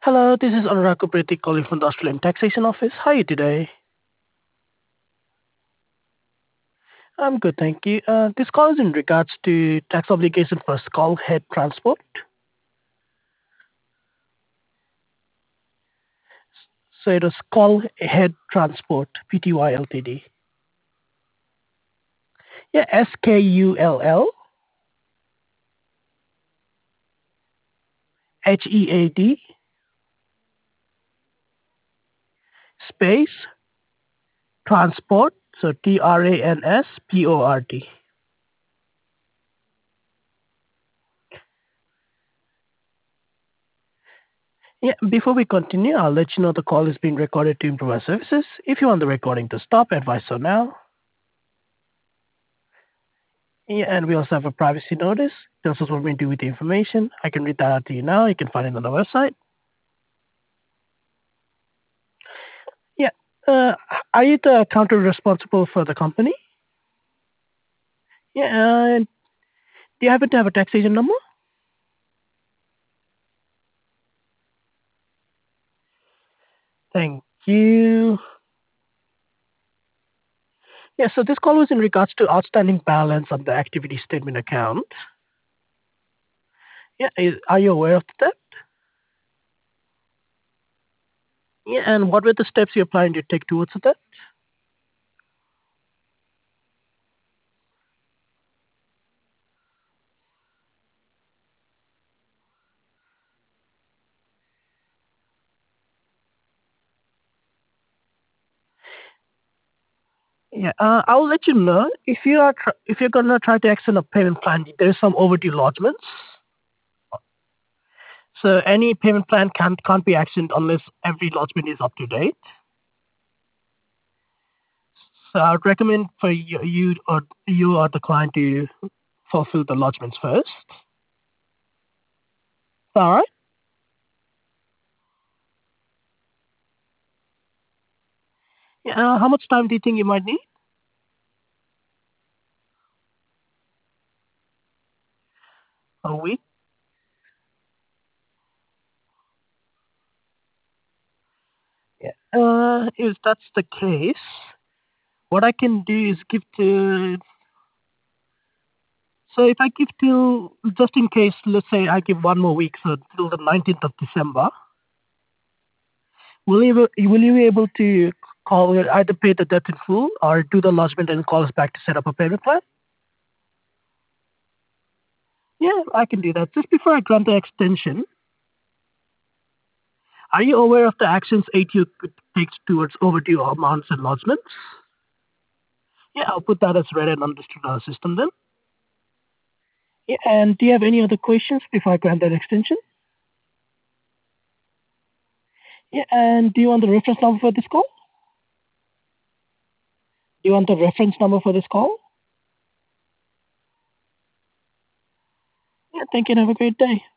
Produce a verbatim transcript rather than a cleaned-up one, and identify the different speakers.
Speaker 1: Hello, this is Anurag Kupriti calling from the Australian Taxation Office. How are you today? I'm good, thank you. Uh, this call is in regards to tax obligation for Skull Head Transport. So it was Skull Head Transport, Pty Ltd. Yeah, S K U L L H E A D space transport, so T R A N S P O R T. Yeah, before we continue, I'll let you know the call is being recorded to improve our services. If you want the recording to stop, advise so now. Yeah, and we also have a privacy notice. Tells us what we do with the information. I can read that out to you now. You can find it on the website. Yeah. Uh, are you the accountant responsible for the company? Yeah. And do you happen to have a taxation number? Thank you. Yeah, so this call was in regards to outstanding balance of the activity statement account. Yeah, is, are you aware of that? Yeah, and what were the steps you're planning to take towards that? Yeah, uh, I'll let you know if you are tr- if you're gonna try to extend a payment plan. There's some overdue lodgements. So any payment plan can't can't be actioned unless every lodgement is up to date. So I would recommend for you, you or you or the client to fulfill the lodgements first. All right. Yeah, uh, how much time do you think you might need? A week. Yeah. Uh, if that's the case, what I can do is give to. So if I give till just in case, let's say I give one more week, so till the nineteenth of December, will you be- will you be able to call either pay the debt in full or do the lodgement and call us back to set up a payment plan? Yeah, I can do that. Just before I grant the extension, are you aware of the actions A T O takes towards overdue amounts and lodgements? Yeah, I'll put that as read and understood on our system then. Yeah, and do you have any other questions before I grant that extension? Yeah, and do you want the reference number for this call? Do you want the reference number for this call? Yeah, thank you and have a great day.